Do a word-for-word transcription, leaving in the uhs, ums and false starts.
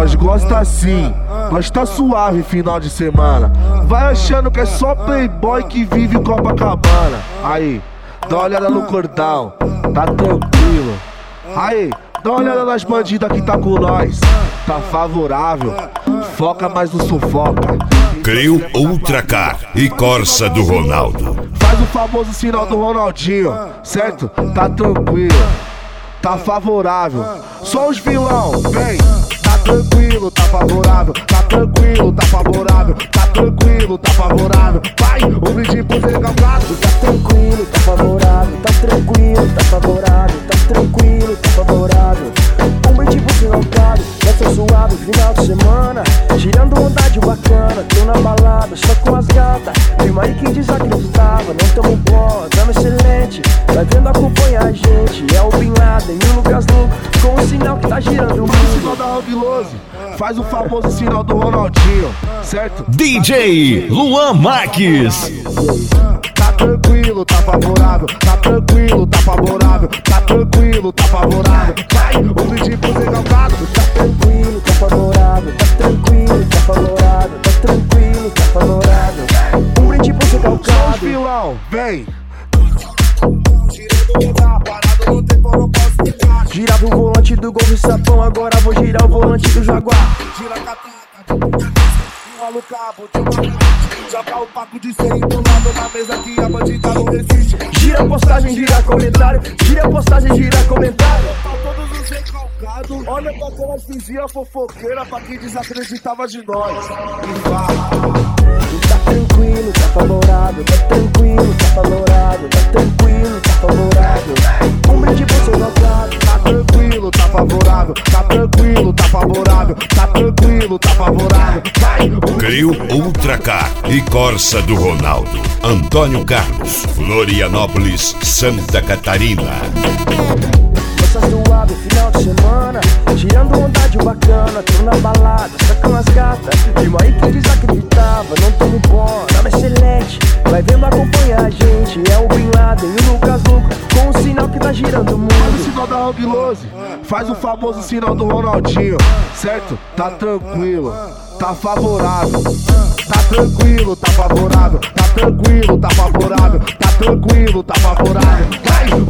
Nós gosta assim, nós tá suave final de semana. Vai achando que é só playboy que vive Copacabana. Aí, dá uma olhada no cordão, tá tranquilo. Aí, dá uma olhada nas bandidas que tá com nós, tá favorável. Foca mais no sufoca. Crew Ultracar e Corsa do Ronaldo. Faz o famoso sinal do Ronaldinho, certo? Tá tranquilo, tá favorável. Só os vilão, vem. Tá tranquilo, tá favorável. Tá tranquilo, tá favorável. Tá tranquilo, tá favorável. Vai, um brinde pro Zé Galgado. Tá tranquilo, tá favorável. Tá tranquilo, tá favorável. Tá tranquilo, tá favorável. Um brinde pro Zé Galgado. Nessa suave final de semana, tirando onda de bacana. Tô na balada, só com as gatas. Prima aí quem desacreditava, não tamo bom, tamo excelente. Vai vendo, acompanha a gente. É o Bin Laden e o Lucas Luco, com o sinal que tá girando o mundo. Sinal da Robilose, faz o famoso sinal do Ronaldinho, certo? D J Luan Marques. Tá tranquilo, tá favorável. Tá tranquilo, tá favorável. Tá tranquilo, tá favorável. Vai, um brinde pro Zé Galgado. Tá tranquilo, tá favorável. Tá tranquilo, tá favorável. Tá tranquilo, tá favorável. Um brinde pro Zé Galgado. Vilão, vem. Girava o volante do Golf Sapão, agora vou girar o volante do Jaguar. Gira a catata, enrola o cabo de uma. Joga o paco de cem do lado na mesa que a bandida não resiste. Gira postagem, gira comentário. Gira postagem, gira comentário. Pra todos os recalcados, olha pra como nós fizia fofoqueira pra quem desacreditava de nós. E fala. Tá tranquilo, tá favorável. Tá tranquilo, tá favorável. Tá tranquilo, tá favorável. Um brinde pro Zé Galgado. Tá tranquilo, tá favorável. Tá tranquilo, tá favorável. Tá tranquilo, tá favorável. Vai, Crew Ultracar e Corsa do Ronaldo. Antônio Carlos, Florianópolis, Santa Catarina. Essa suave final de semana, tirando onda de bacana. Tô na balada, só com as gatas. Prima aí quem desacreditava, não tamo bom, tamo excelente. Vai vendo, acompanha a gente. É o Bin Laden e o Lucas Luco, com o sinal que tá girando o faz o mundo. sinal da Robilose, faz o famoso sinal do Ronaldinho, certo? Tá tranquilo, tá favorável. Tá tranquilo, tá favorável. Tá tranquilo, tá favorável. Tá tranquilo, tá favorável. Vai,